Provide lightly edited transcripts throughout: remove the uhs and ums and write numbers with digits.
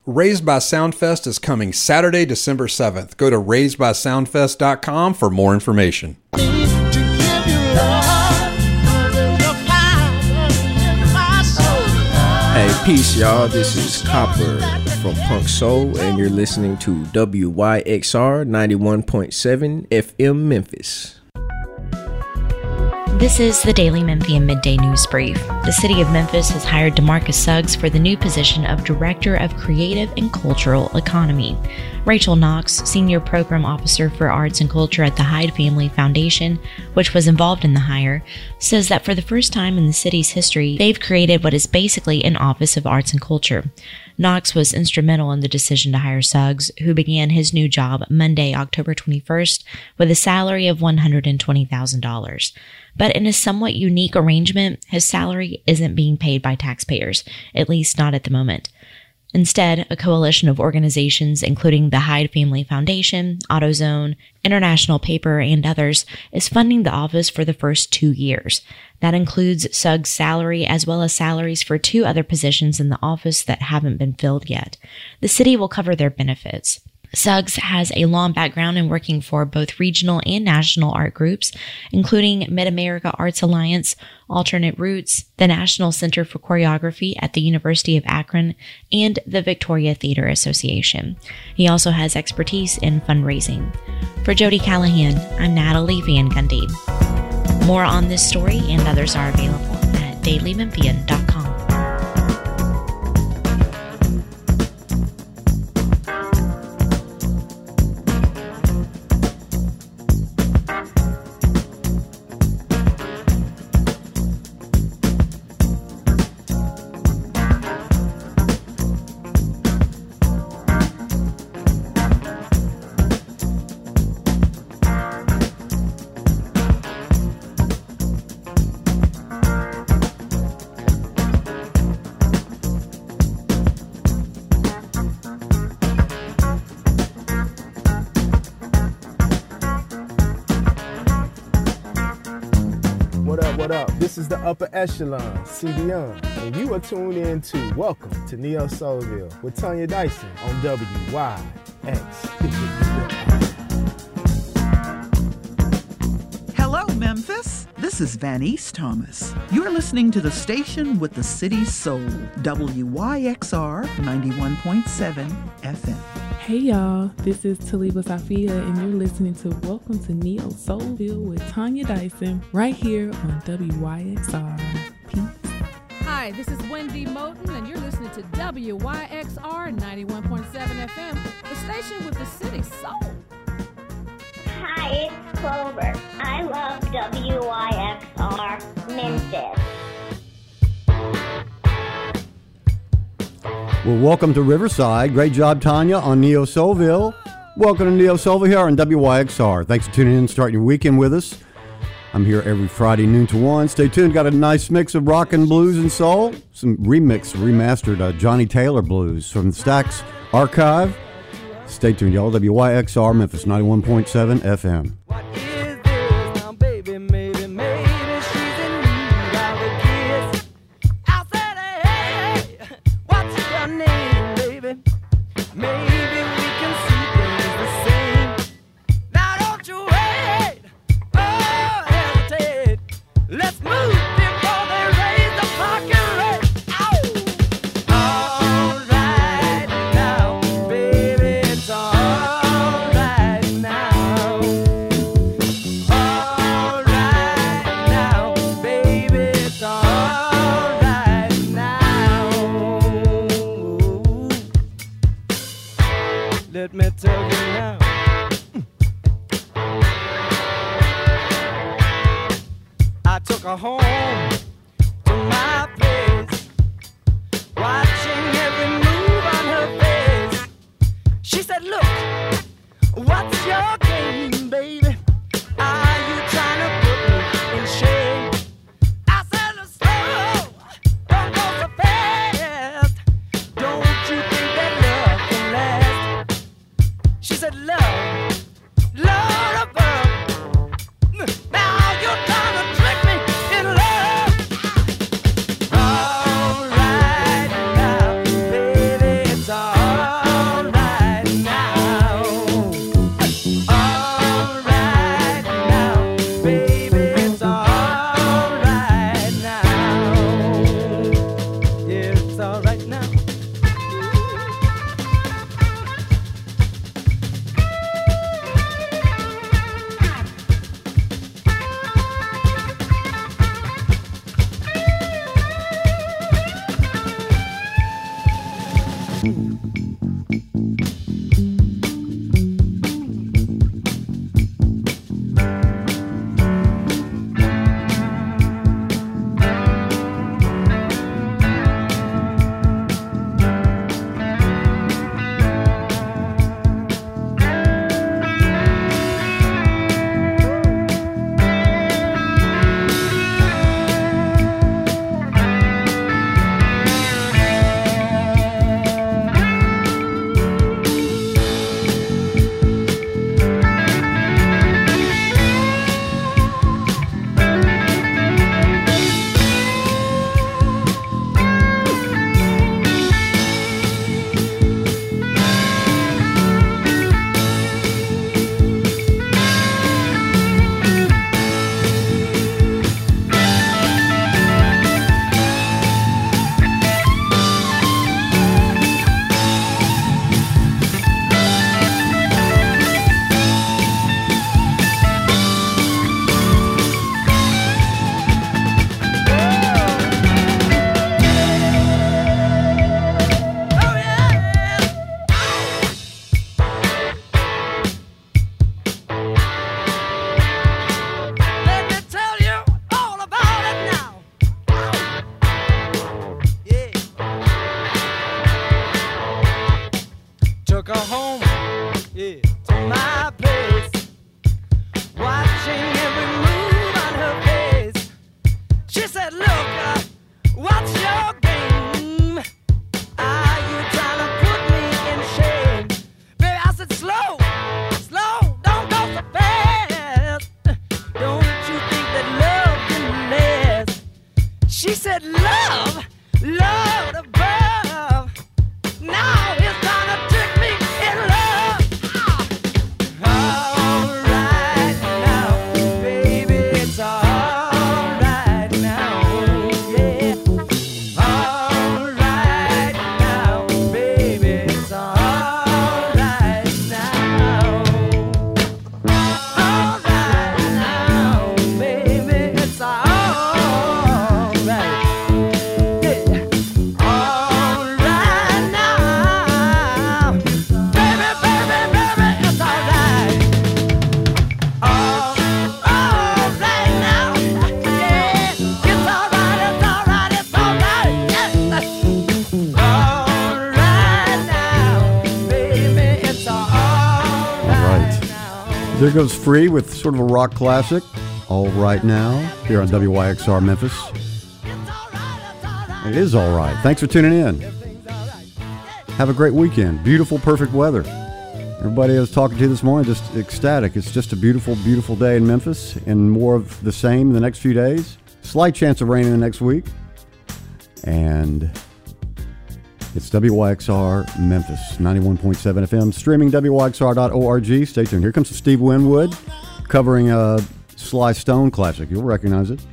Raised by Soundfest is coming Saturday, December 7th. Go to raisedbysoundfest.com for more information. Hey, peace, y'all. This is Copper from Punk Soul, and you're listening to WYXR 91.7 FM Memphis. This is the Daily Memphian Midday News Brief. The city of Memphis has hired DeMarcus Suggs for the new position of Director of Creative and Cultural Economy. Rachel Knox, Senior Program Officer for Arts and Culture at the Hyde Family Foundation, which was involved in the hire, says that for the first time in the city's history, they've created what is basically an Office of Arts and Culture. Knox was instrumental in the decision to hire Suggs, who began his new job Monday, October 21st, with a salary of $120,000. But in a somewhat unique arrangement, his salary isn't being paid by taxpayers, at least not at the moment. Instead, a coalition of organizations, including the Hyde Family Foundation, AutoZone, International Paper, and others, is funding the office for the first 2 years. That includes Suggs' salary as well as salaries for 2 other positions in the office that haven't been filled yet. The city will cover their benefits. Suggs has a long background in working for both regional and national art groups, including Mid-America Arts Alliance, Alternate Roots, the National Center for Choreography at the University of Akron, and the Victoria Theater Association. He also has expertise in fundraising. For Jody Callahan, I'm Natalie Van Gundy. More on this story and others are available at dailymemphian.com. What up? This is the Upper Echelon, CBN, and you are tuned in to Welcome to Neo Soulville with Tanya Dyson on WYX. Hello, Memphis. This is Vanice Thomas. You're listening to the station with the city's soul, WYXR 91.7 FM. Hey y'all, this is Taliba Safia and you're listening to Welcome to Neo Soulville with Tanya Dyson right here on WYXR. Peace. Hi, this is Wendy Moten and you're listening to WYXR 91.7 FM, the station with the city's soul. Hi, it's Clover. I love WYXR Memphis. Well, welcome to Riverside. Great job, Tanya, on Neo Soulville. Welcome to Neo Soulville here on WYXR. Thanks for tuning in, starting your weekend with us. I'm here every Friday, noon to 1. Stay tuned. Got a nice mix of rock and blues and soul. Some remastered Johnny Taylor blues from the Stax archive. Stay tuned, y'all. WYXR Memphis, 91.7 FM. Let me tell you now. I took her home to my place, watching every move on her face. She said, look, what's your game, baby? Are you trying to put me in shame? I said, slow, don't go so fast. Don't you think that love can last? She said, love, love above. Now you're trying to trick me in love. All right now, baby, it's all Took her home, yeah, to my place, watching every move on her face. She said, look, what's your game? Are you trying to put me in shame? Baby, I said, slow, slow, don't go so fast. Don't you think that love can last? She said, love, love above. Now it's time to trick me in love. All right now, baby, it's all right now, yeah. All right now, baby, it's all right now. All right now, baby, it's all right. There goes Free with sort of a rock classic, All Right Now, here on WYXR Memphis. It is all right. Thanks for tuning in. Have a great weekend. Beautiful, perfect weather. Everybody I was talking to this morning, just ecstatic. It's just a beautiful, beautiful day in Memphis, and more of the same in the next few days. Slight chance of rain in the next week. And it's WYXR Memphis, 91.7 FM, streaming WYXR.org. Stay tuned. Here comes Steve Winwood covering a Sly Stone classic. You'll recognize it.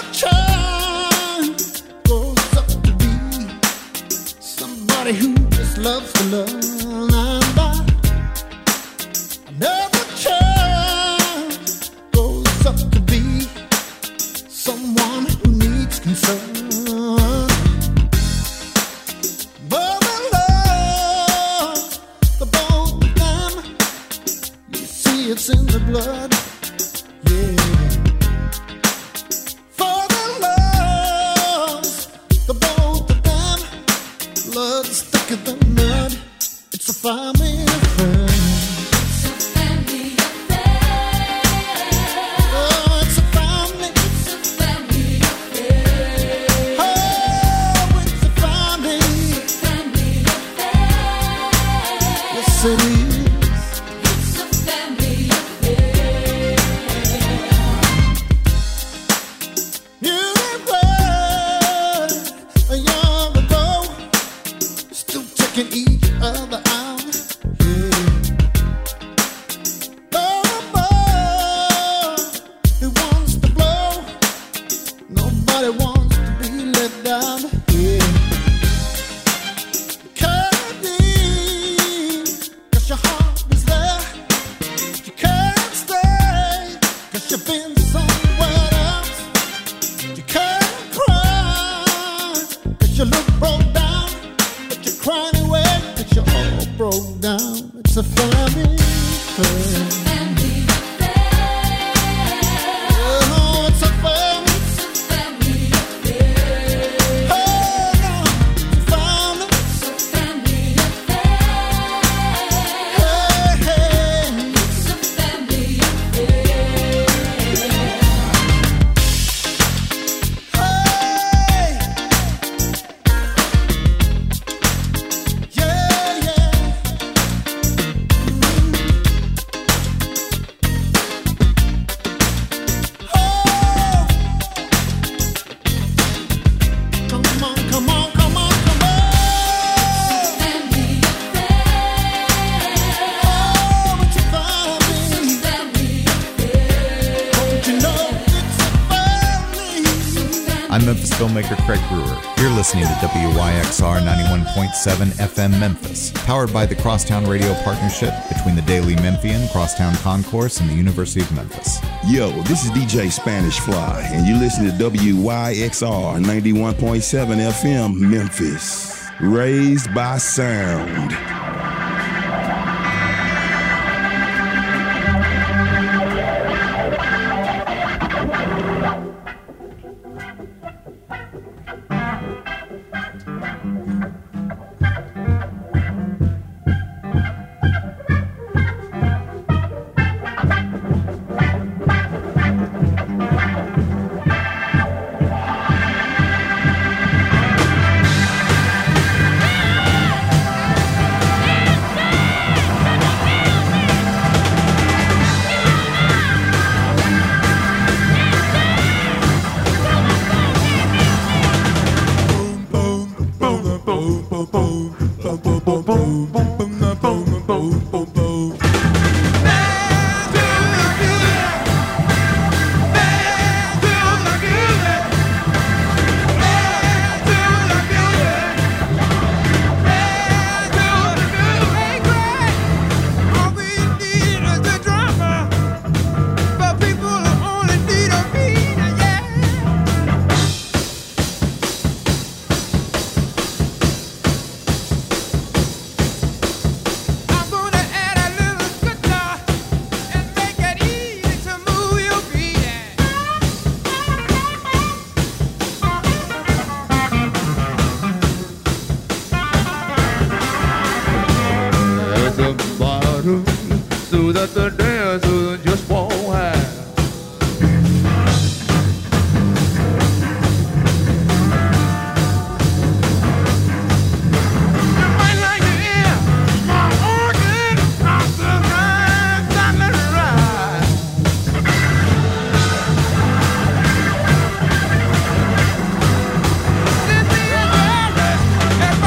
Who just been somewhere else. You can't cry, 'cause you look broke down, but you're crying away, 'cause you're all broke down. It's a family affair. Oh, it's a family. I'm Memphis filmmaker Craig Brewer. You're listening to WYXR 91.7 FM Memphis, powered by the Crosstown Radio Partnership between the Daily Memphian, Crosstown Concourse, and the University of Memphis. Yo, this is DJ Spanish Fly, and you listen to WYXR 91.7 FM Memphis, raised by sound. So that the dancers just won't have.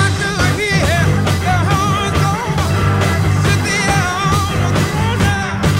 Yeah.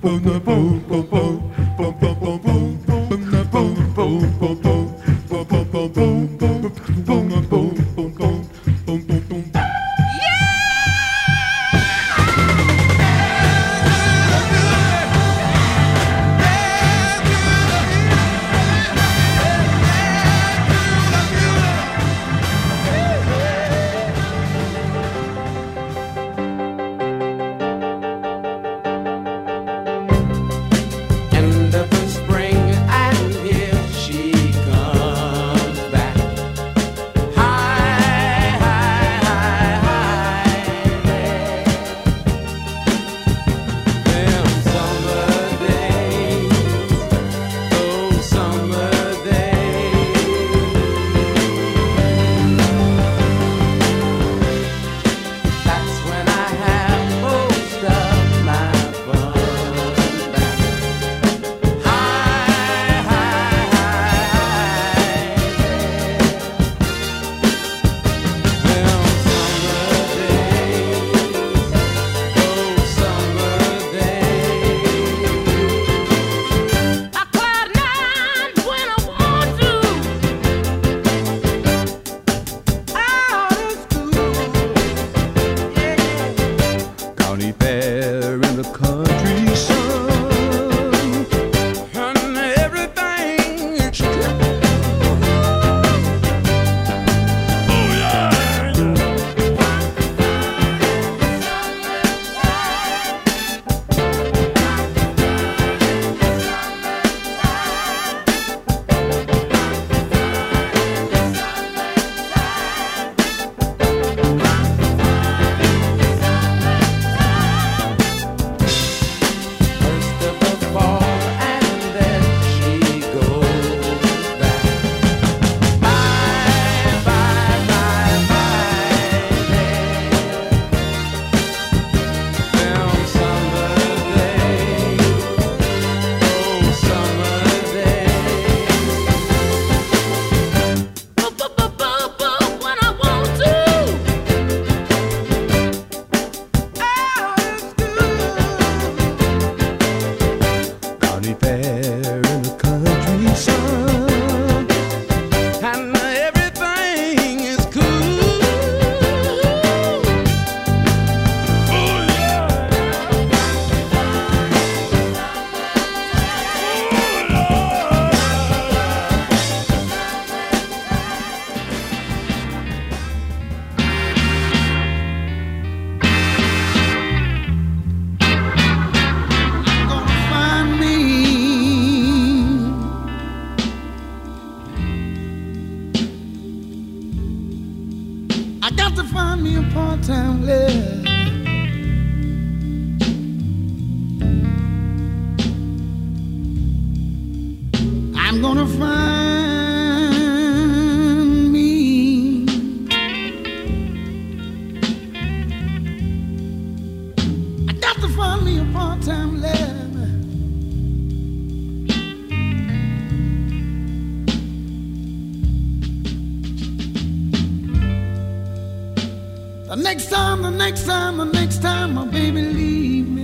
The next time my baby leave me,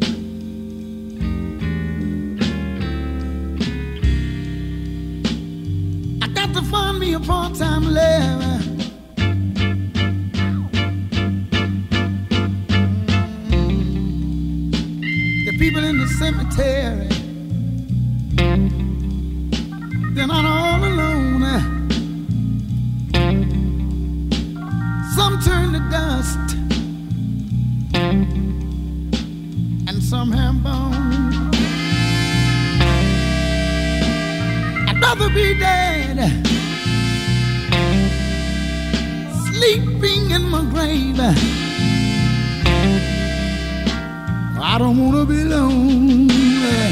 I got to find me a part-time lover. The people in the cemetery, they're not all alone. Some turn to dust, and some have bones. I'd rather be dead, sleeping in my grave. I don't wanna be lonely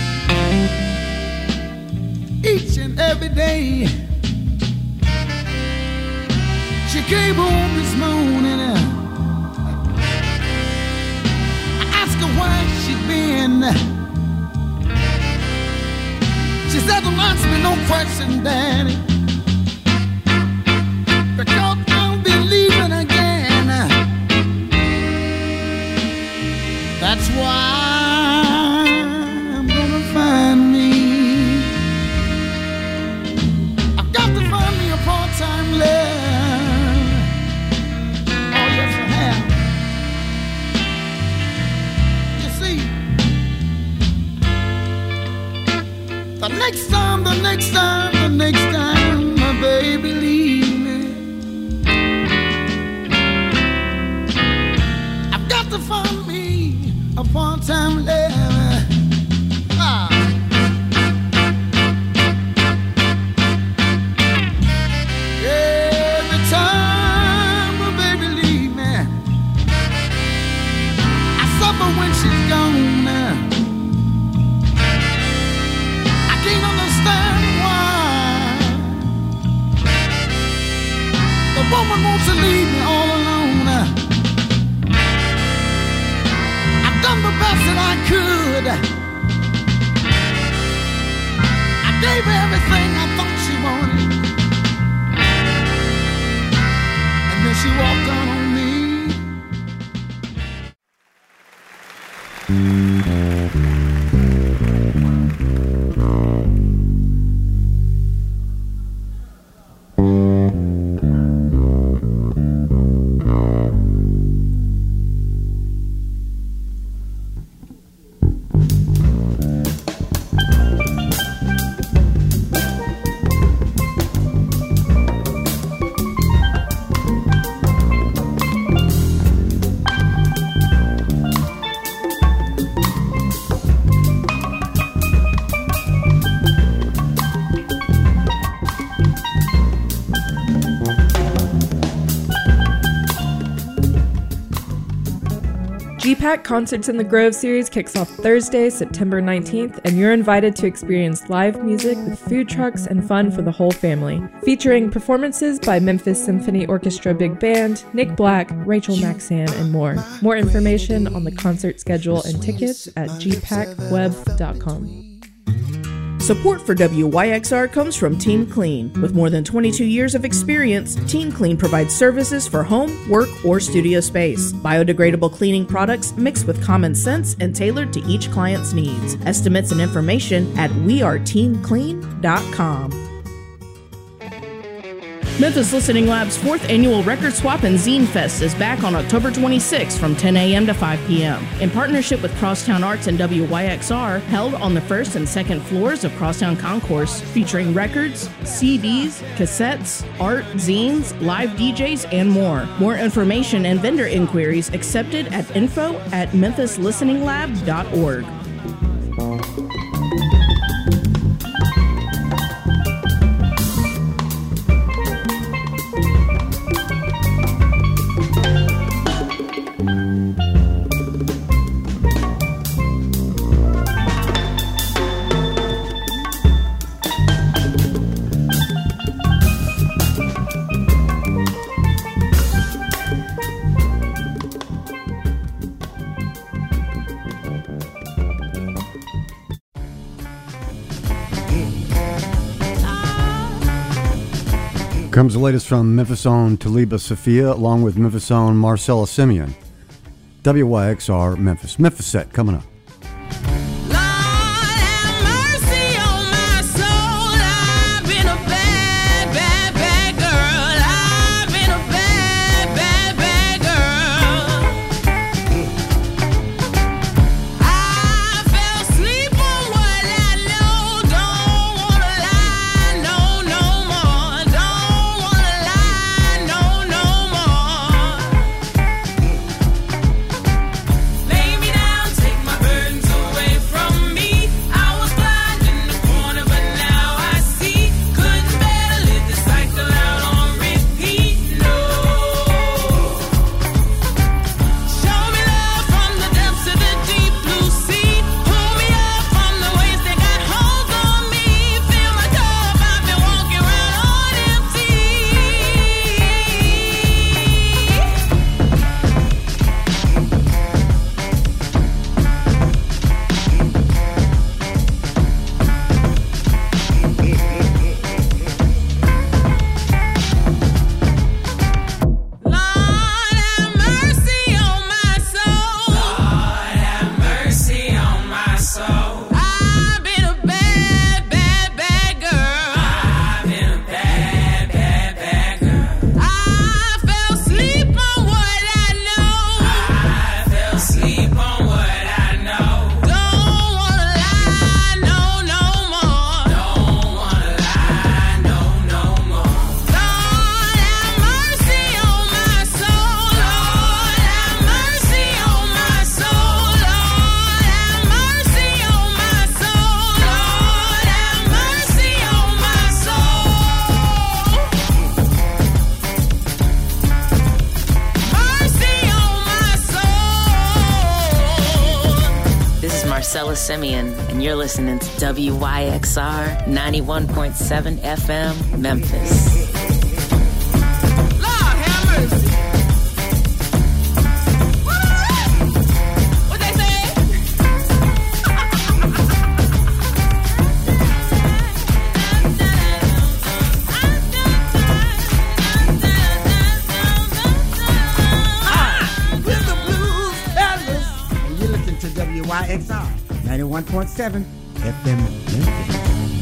each and every day. She came home this morning. I asked her where she'd been. She said, don't ask me no question, Daddy, because I'll be leaving again. That's why next time, my baby leave me, I've got to find me a part-time lover. Every time my baby leave me, I suffer when she's gone. Woman wants to leave me all alone. I've done the best that I could. I gave her everything I thought she wanted, and then she walked out on me. GPAC Concerts in the Grove series kicks off Thursday, September 19th, and you're invited to experience live music with food trucks and fun for the whole family. Featuring performances by Memphis Symphony Orchestra Big Band, Nick Black, Rachel Maxan, and more. More information on the concert schedule and tickets at gpacweb.com. Support for WYXR comes from Team Clean. With more than 22 years of experience, Team Clean provides services for home, work, or studio space. Biodegradable cleaning products mixed with common sense and tailored to each client's needs. Estimates and information at weareteamclean.com. Memphis Listening Lab's 4th annual Record Swap and Zine Fest is back on October 26th from 10 a.m. to 5 p.m. In partnership with Crosstown Arts and WYXR, held on the 1st and 2nd floors of Crosstown Concourse, featuring records, CDs, cassettes, art, zines, live DJs, and more. More information and vendor inquiries accepted at info@memphislisteninglab.org. Comes the latest from Memphis own Taliba Sophia, along with Memphis own Marcella Simeon. WYXR Memphis. Memphis set coming up. Lay me down, take my Marcella Simeon, and you're listening to WYXR 91.7 FM, Memphis. WYXR 91.7 FM Memphis.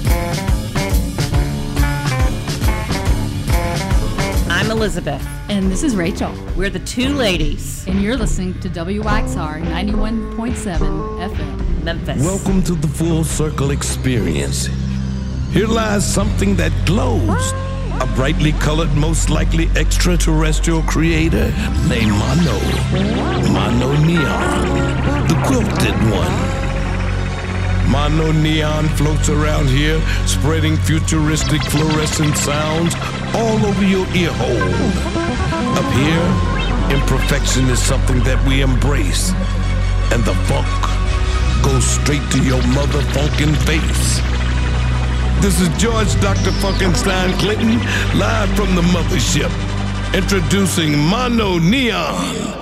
I'm Elizabeth. And this is Rachel. We're the two ladies. And you're listening to WYXR 91.7 FM Memphis. Welcome to the Full Circle Experience. Here lies something that glows. A brightly colored, most likely extraterrestrial creator named Mono. Mono Neon, the quilted one. Mono Neon floats around here, spreading futuristic fluorescent sounds all over your ear hole. Up here, imperfection is something that we embrace, and the funk goes straight to your mother funkin' face. This is George Dr. Funkenstein Clinton, live from the mothership, introducing Mono Neon.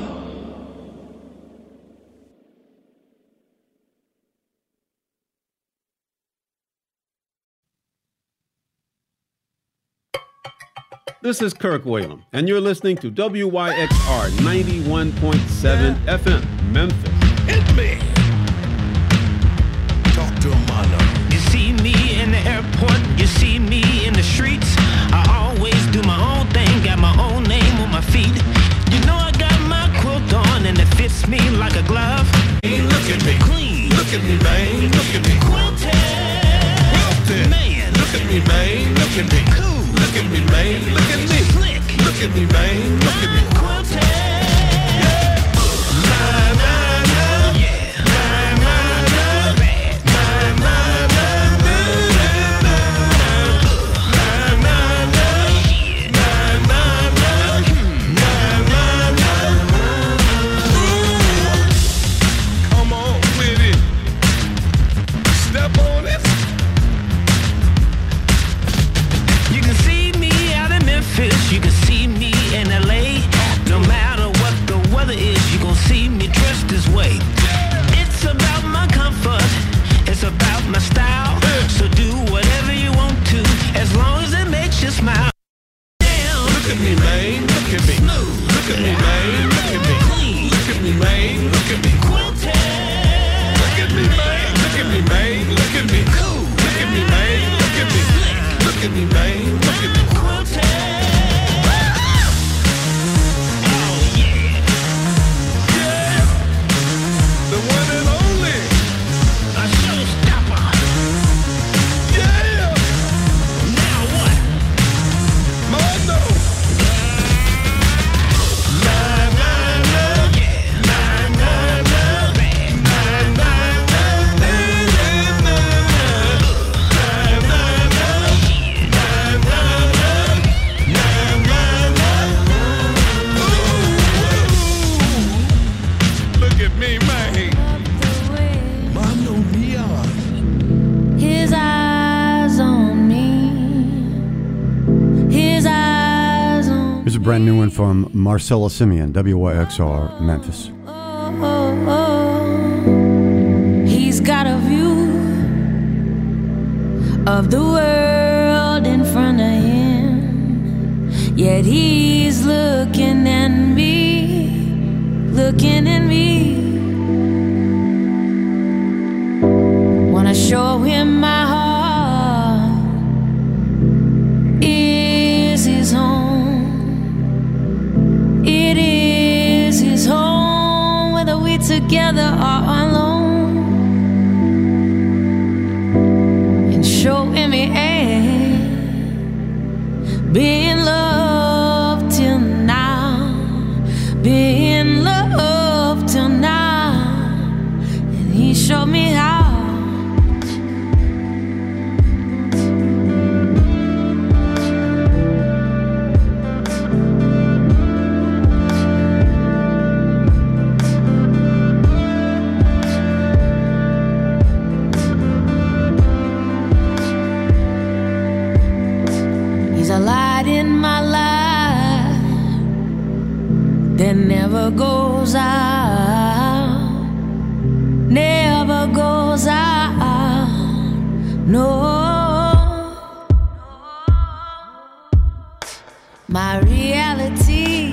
This is Kirk Whalum, and you're listening to WYXR 91.7 FM, Memphis. Hit me! Talk to him, Mono. You see me in the airport, you see me in the streets. I always do my own thing, got my own name on my feet. You know I got my quilt on and it fits me like a glove. Hey, look at me, clean. Look at me, man. Look at me, quilted. Quilted. Man, look at me, man. Look at me, cool. Look at me, man. Look at me, slick. Look at me, man. Look at me, quilted. You can see me in LA. No matter what the weather is, you gon' see me dressed this way. It's about my comfort, it's about my style. So do whatever you want to, as long as it makes you smile. Damn. Look at me, man. Look at me. Look at me, man. Look at me. Clean. Look at me, man. Look at me. Quilted. Look at me, man. Look at me, man. Look at me. Cool. Look at me, man. Look at me. Look at me, man. Look at me. Quilted. The one and only. A showstopper. Yeah. Now what? Mono. Look at me, man. Mono Neon. His eyes on me. His eyes on Here's a brand new one from Marcella Simeon, WYXR Memphis. He's got a view of the world in front of him. Yet he's looking at me, looking at me. Wanna show him my heart is his home. It is his home, whether we together or alone. And show him it be in love till now, be in love till now. And he showed me how. and never goes out, never goes out, no. My reality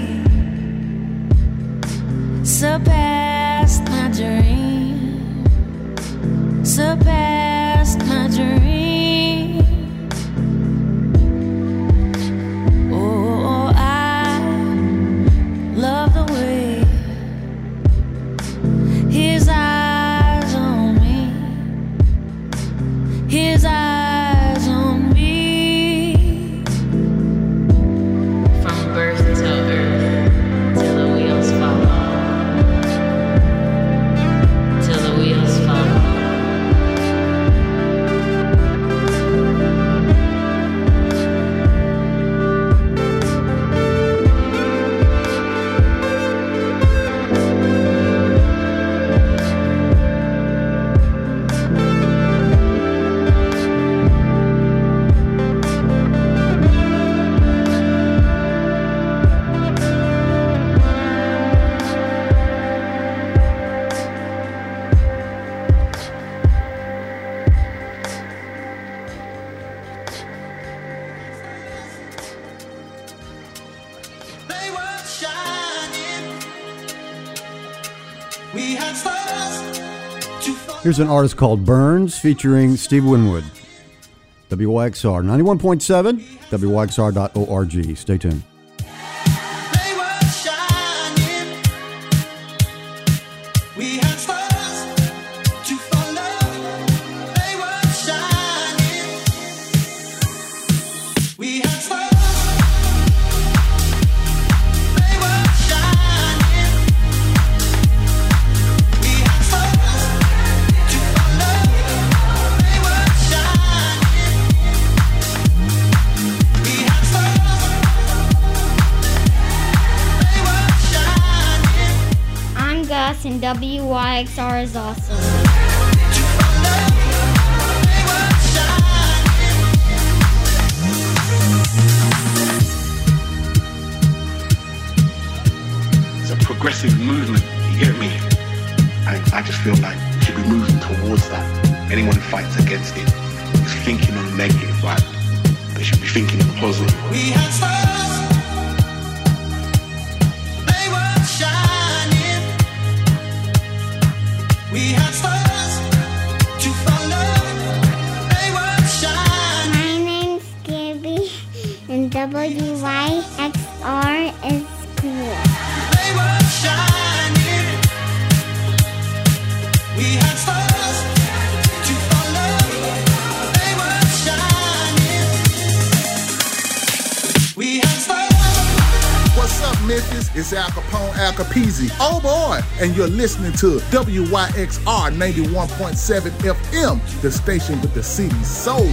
surpassed my dream, surpassed my dream. Oh, I love the way his eyes on me, his eyes on me. From birth to earth, till the wheels fall off, till the wheels fall off. Here's an artist called Burns featuring Steve Winwood. WYXR 91.7, WYXR.org. Stay tuned. And WYXR is awesome. It's a progressive movement, you get me? I just feel like we should be moving towards that. Anyone who fights against it is thinking on the negative, right? They should be thinking on the positive. We had stars, they were shining. We had stars to follow, they were shining. My name's Gabby, and WYXR is cool. They were shining. We had stars to follow, they were shining. We had stars. What's up, Memphis? It's Al Capone, Al Capizzi. Oh boy! And you're listening to WYXR 91.7 FM, the station with the city soul.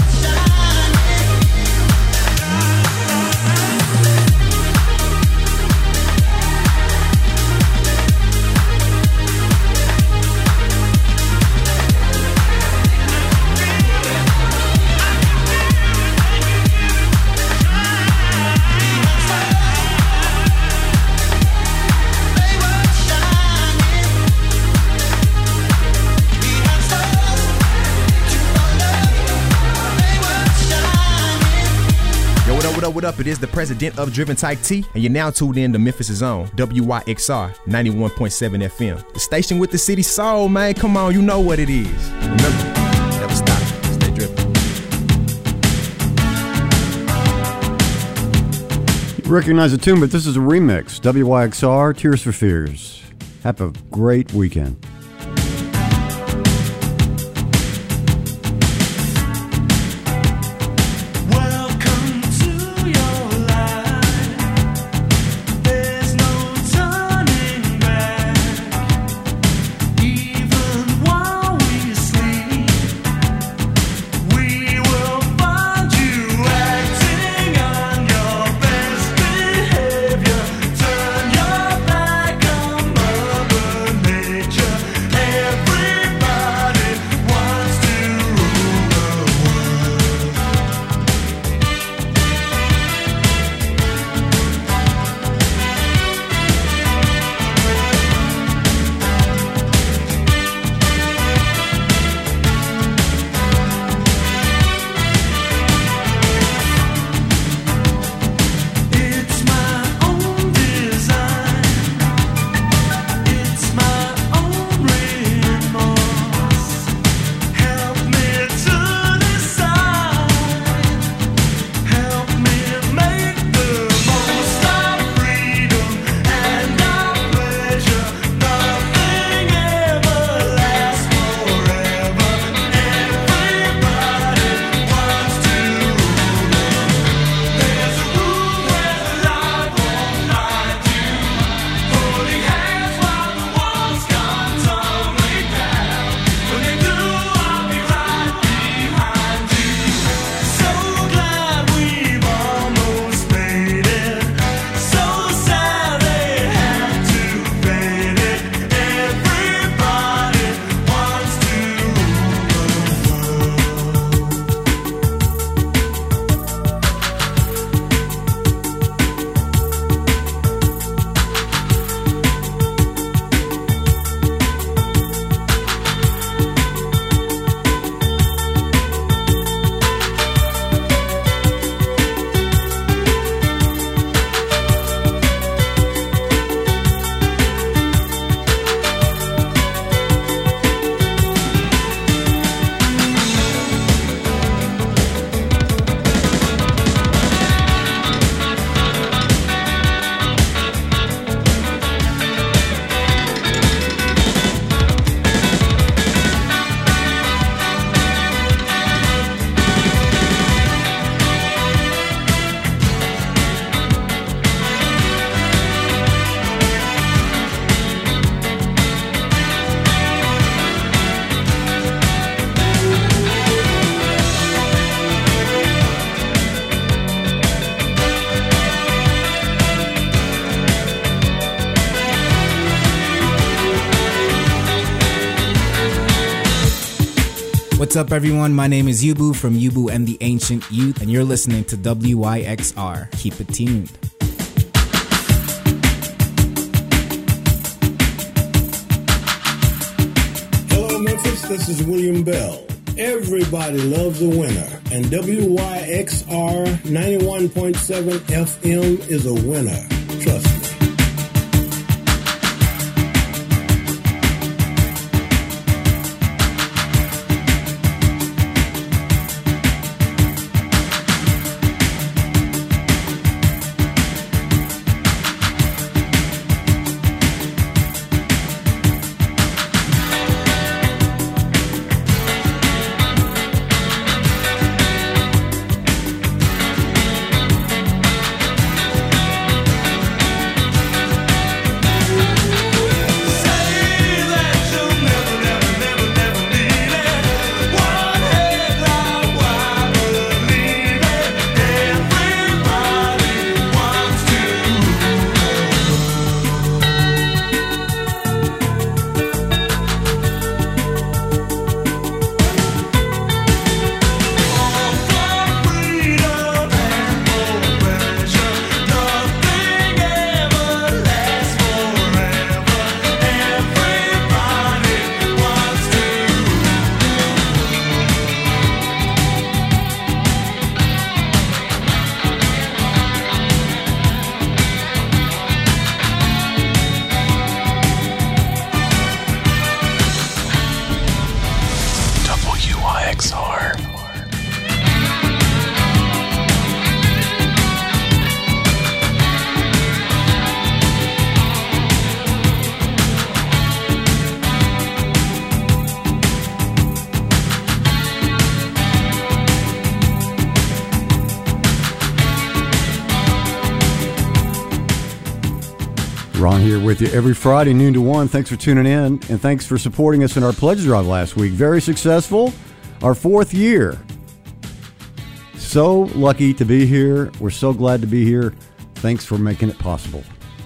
What up? It is the president of Driven Type T, and you're now tuned in to Memphis' own WYXR 91.7 FM. The station with the city soul, man. Come on, you know what it is. Remember, never stop. Stay driven. You recognize the tune, but this is a remix. WYXR, Tears for Fears. Have a great weekend. Turn your back on Mother Nature. What's up, everyone? My name is Yubu from Yubu and the Ancient Youth, and you're listening to WYXR. Keep it tuned. Hello, Memphis. This is William Bell. Everybody loves a winner, and WYXR 91.7 FM is a winner. Trust me. Ron here with you every Friday, noon to 1. Thanks for tuning in, and thanks for supporting us in our pledge drive last week. Very successful. Our 4th year. So lucky to be here. We're so glad to be here. Thanks for making it possible.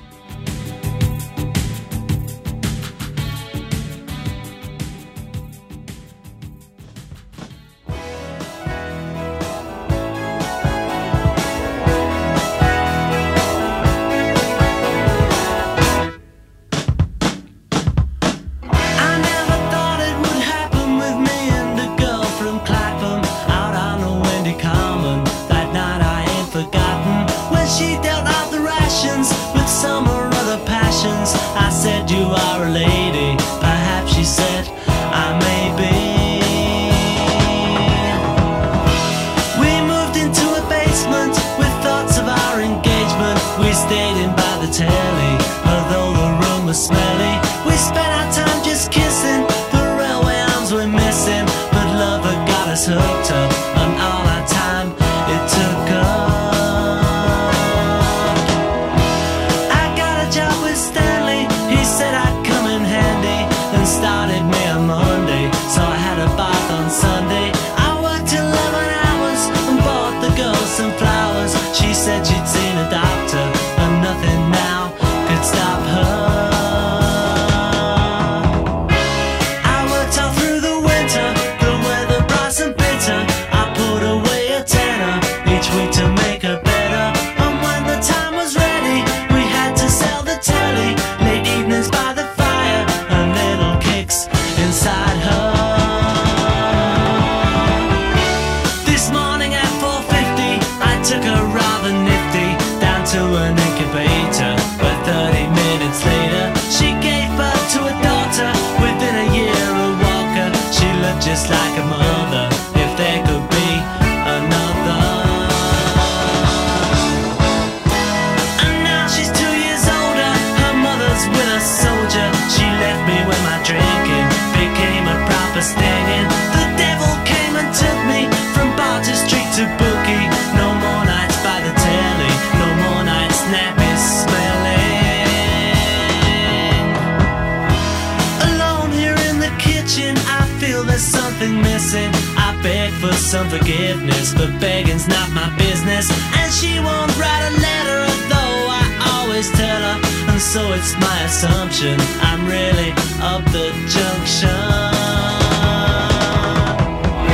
Some forgiveness, but begging's not my business. And she won't write a letter, although I always tell her. And so it's my assumption I'm really up the junction.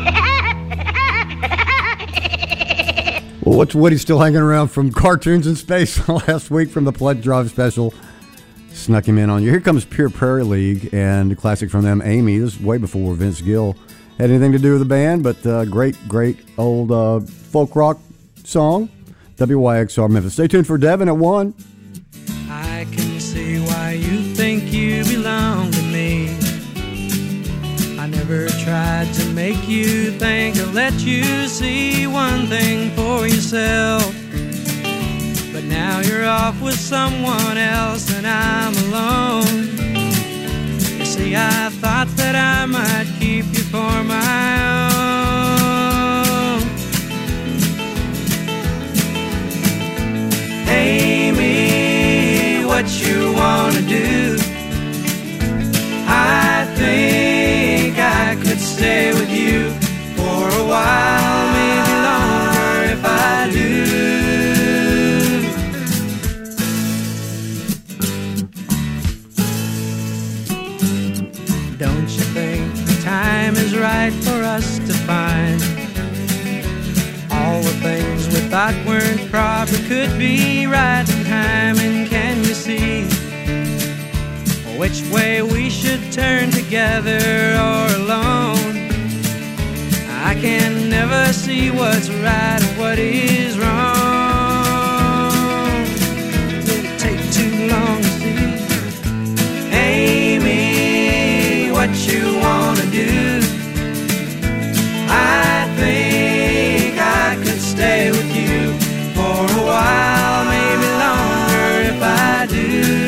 Well, what's Woody still hanging around from Cartoons in Space last week from the Pledge Drive special? Snuck him in on you. Here comes Pure Prairie League and a classic from them, Amy. This is way before Vince Gill had anything to do with the band, but great old folk rock song. WYXR Memphis. Stay tuned for Devin at 1. I can see why you think you belong to me. I never tried to make you think or let you see one thing for yourself. But now you're off with someone else and I'm alone. You see, I thought that I might keep you for my own. Amy, what you wanna do? I think I could stay with you for a while, maybe longer if I do. Don't you think the time is right for us to find all the things we thought weren't proper could be right in time? And can you see which way we should turn, together or alone? I can never see what's right and what is wrong. Did it take too long to see? Amy, what you wanna do? I think I could stay with you for a while, maybe longer if I do.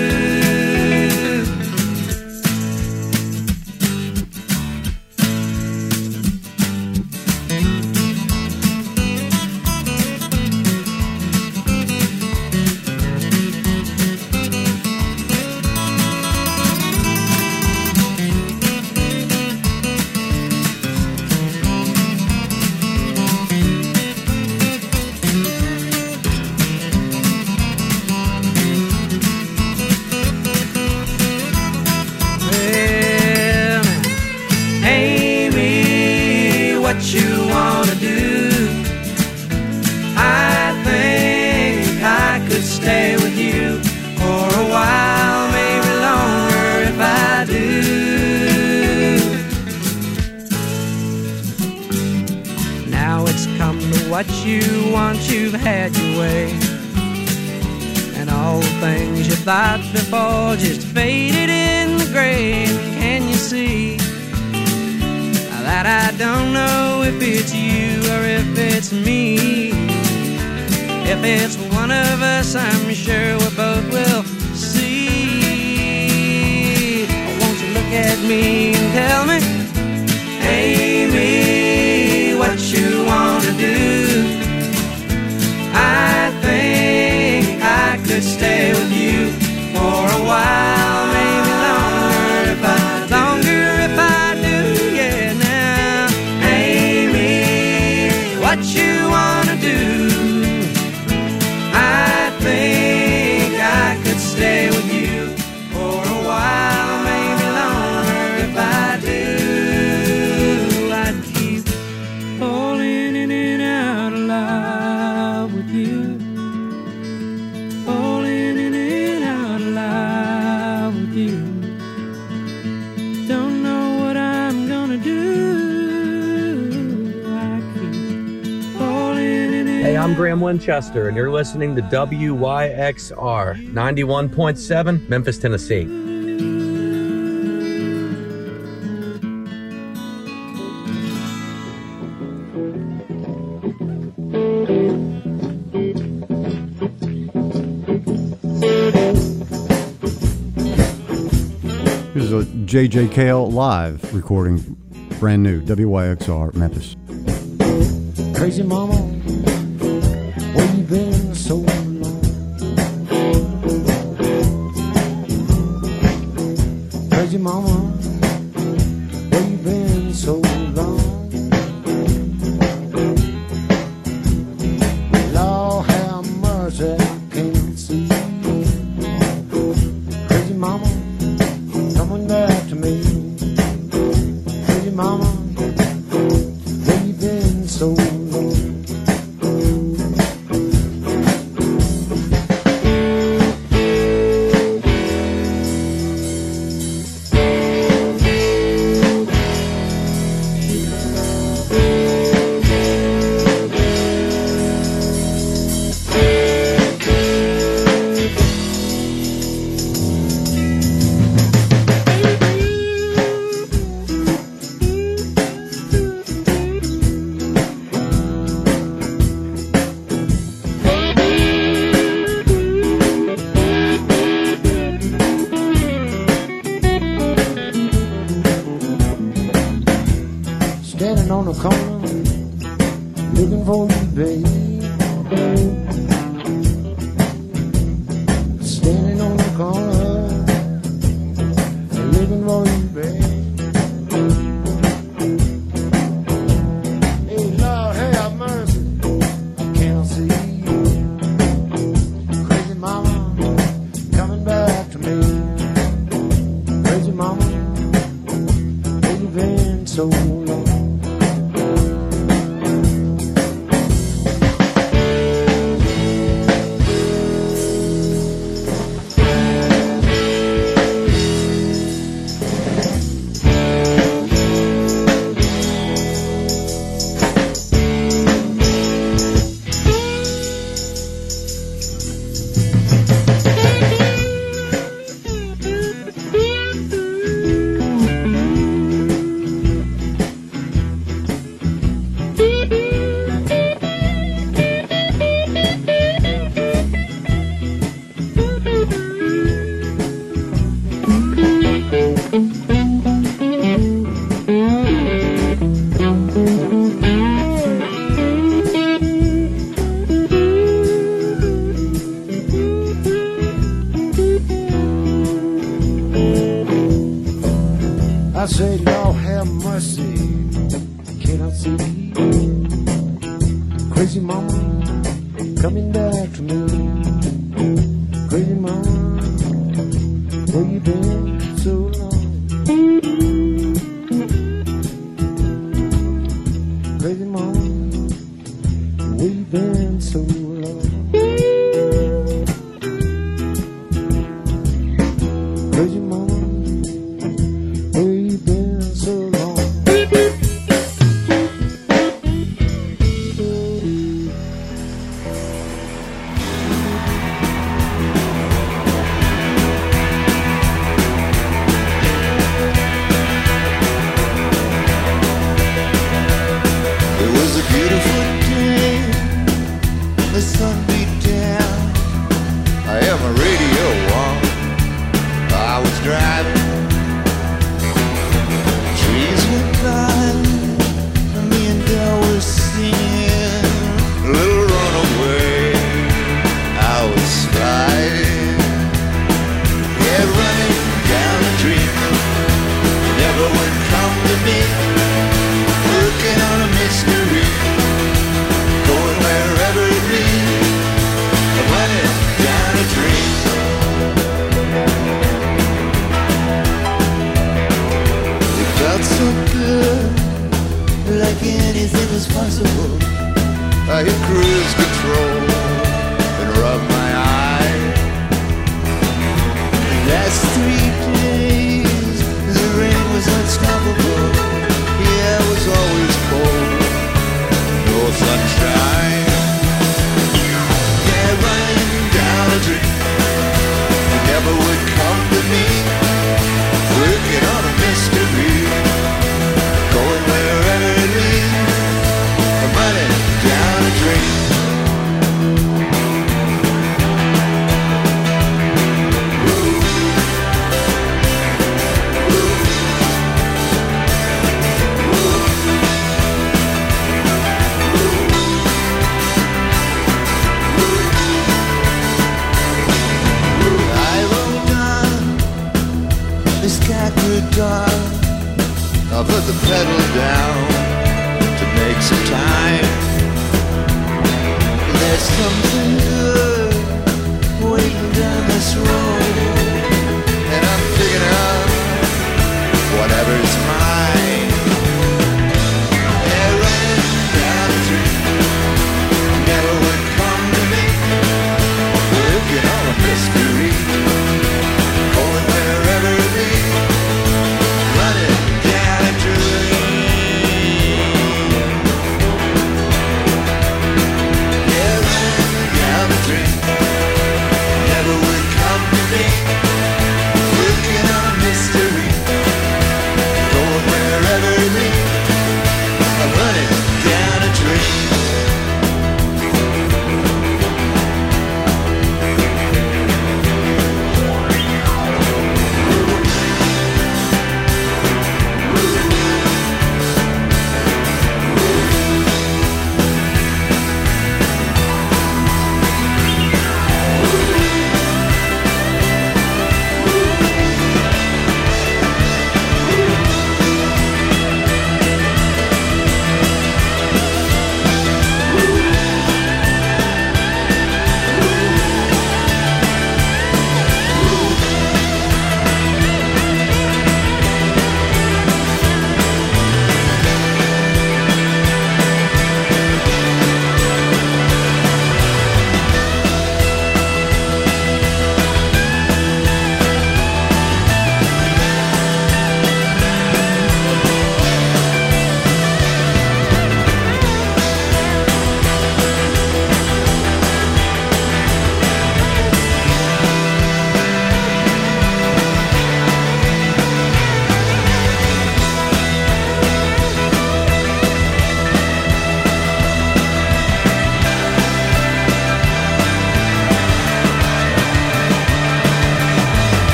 What you want, you've had your way, and all the things you thought before just faded in the grave. Can you see that I don't know if it's you or if it's me? If it's one of us, I'm sure we both will see. Won't you look at me and tell me, Amy, what you wanna do? I think I could stay with you for a while, maybe longer if I do, yeah. Now, Amy, what you wanna do? I think I could stay with you for a while, maybe longer if I do. I'd keep falling in and out of love with you, falling in and out of love with you. Don't know what I'm gonna do. I keep falling in and Hey, I'm Graham Winchester, and you're listening to WYXR 91.7 Memphis, Tennessee. This is a J.J. Cale live recording, brand new, WYXR Memphis. Crazy mama, where you been so long? Crazy mama, where you been so long? Lord have mercy, I can't see. Crazy mama, coming back to me. Crazy mama, so long. Standing on the corner, looking for you, babe. Standing on the corner, looking for you, babe. Hey, Lord, have mercy, I can't see you. Crazy mama, coming back to me. Crazy mama, where you been so long? I say, Lord, have mercy, cannot see. Crazy mama, coming back to me. Crazy mama, where you been so long? Crazy mama, where you been so long? Crazy mama, where you been so long? It was a beautiful day, the sun beat down. I had my radio on, I was driving. Trees went by, and me and Dell were singing a little runaway. I was sliding, yeah, running down a dream. Never would come to me, working on a mystery, going wherever it leads, running down a dream. It felt so good, like anything was possible. I hit cruise control and rubbed my eye. The last 3 days, the rain was unstoppable. Yeah, it was always cold, no sunshine. Yeah, running down a dream, you never would come to me, working on a mystery, going wherever it leads, running down a dream. Dark, I put the pedal down to make some time. There's something good waiting down this road, and I'm picking up whatever's mine. Yeah, running down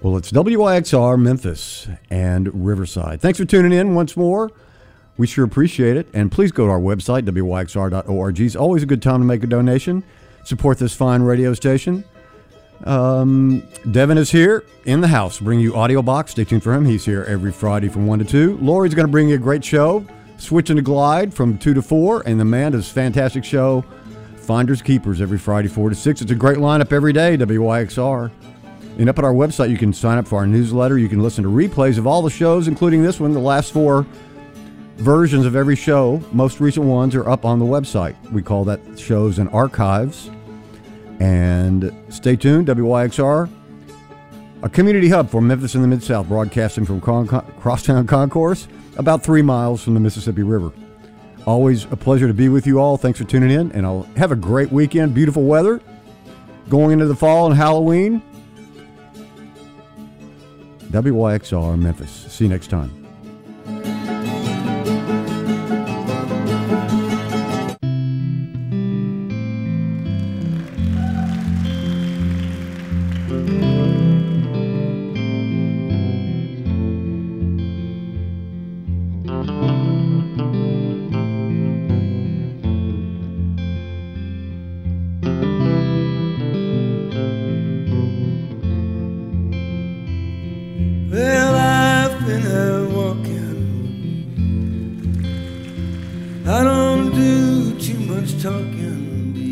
Well, it's WYXR Memphis and Riverside. Thanks for tuning in once more. We sure appreciate it. And please go to our website, wyxr.org. It's always a good time to make a donation. Support this fine radio station. Devin is here in the house. Bring you Audio Box. Stay tuned for him. He's here every Friday from 1 to 2. Lori's going to bring you a great show. Switching to Glide from 2 to 4. And Amanda's fantastic show, Finders Keepers, every Friday 4 to 6. It's a great lineup every day, WYXR. And up at our website, you can sign up for our newsletter. You can listen to replays of all the shows, including this one. The last 4 versions of every show, most recent ones, are up on the website. We call that shows and archives. And stay tuned, WYXR, a community hub for Memphis and the Mid-South, broadcasting from Crosstown Concourse, about 3 miles from the Mississippi River. Always a pleasure to be with you all. Thanks for tuning in, and I'll have a great weekend. Beautiful weather going into the fall and Halloween. WYXR Memphis. See you next time.